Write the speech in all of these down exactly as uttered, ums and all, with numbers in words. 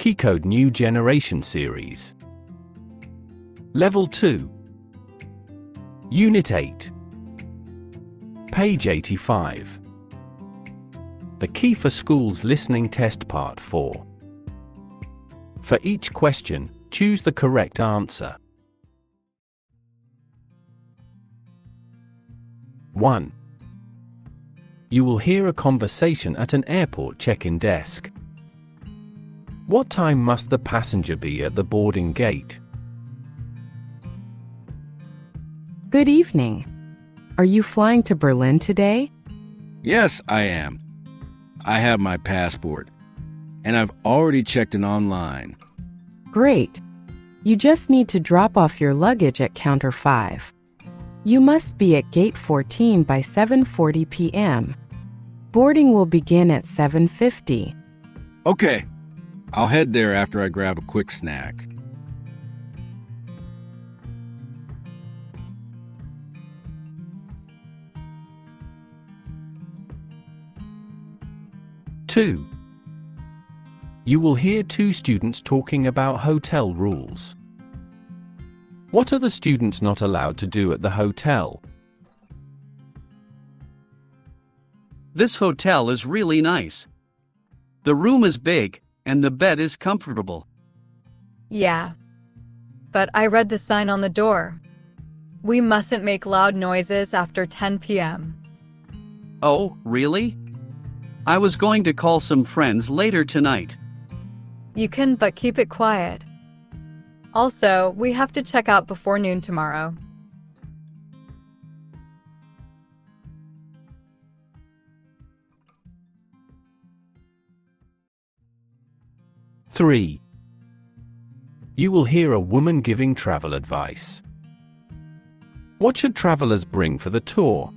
KeyCode New Generation Series. Level two. Unit eight. Page eighty-five. The Key for Schools Listening Test Part four. For each question, choose the correct answer. one. You will hear a conversation at an airport check-in desk. What time must the passenger be at the boarding gate? Good evening. Are you flying to Berlin today? Yes, I am. I have my passport, and I've already checked in online. Great. You just need to drop off your luggage at counter five. You must be at gate fourteen by seven forty p m Boarding will begin at seven fifty. Okay, I'll head there after I grab a quick snack. two. You will hear two students talking about hotel rules. What are the students not allowed to do at the hotel? This hotel is really nice. The room is big, and the bed is comfortable. Yeah. But I read the sign on the door. We mustn't make loud noises after ten p m Oh, really? I was going to call some friends later tonight. You can, but keep it quiet. Also, we have to check out before noon tomorrow. three. You will hear a woman giving travel advice. What should travelers bring for the tour?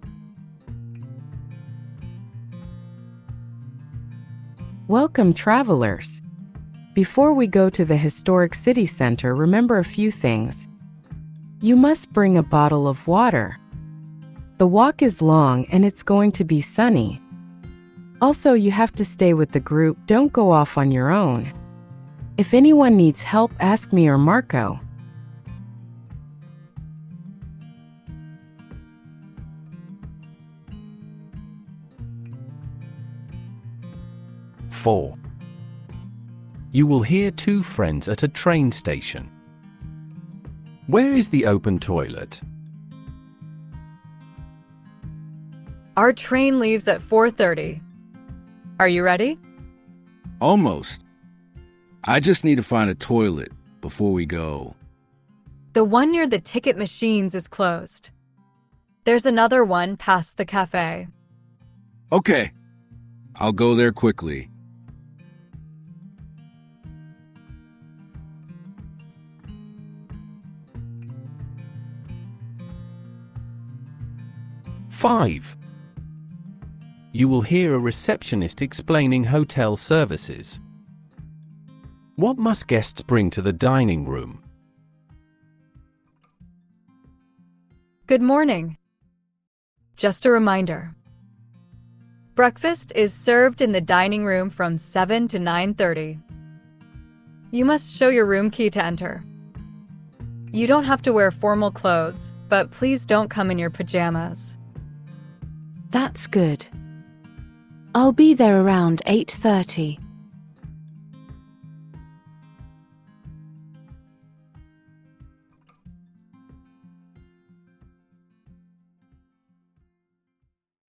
Welcome, travelers. Before we go to the historic city center, remember a few things. You must bring a bottle of water. The walk is long and it's going to be sunny. Also, you have to stay with the group. Don't go off on your own. If anyone needs help, ask me or Marco. four. You will hear two friends at a train station. Where is the open toilet? Our train leaves at four thirty. Are you ready? Almost. I just need to find a toilet before we go. The one near the ticket machines is closed. There's another one past the cafe. Okay, I'll go there quickly. five. You will hear a receptionist explaining hotel services. What must guests bring to the dining room? Good morning. Just a reminder. Breakfast is served in the dining room from seven to nine thirty. You must show your room key to enter. You don't have to wear formal clothes, but please don't come in your pajamas. That's good. I'll be there around eight thirty.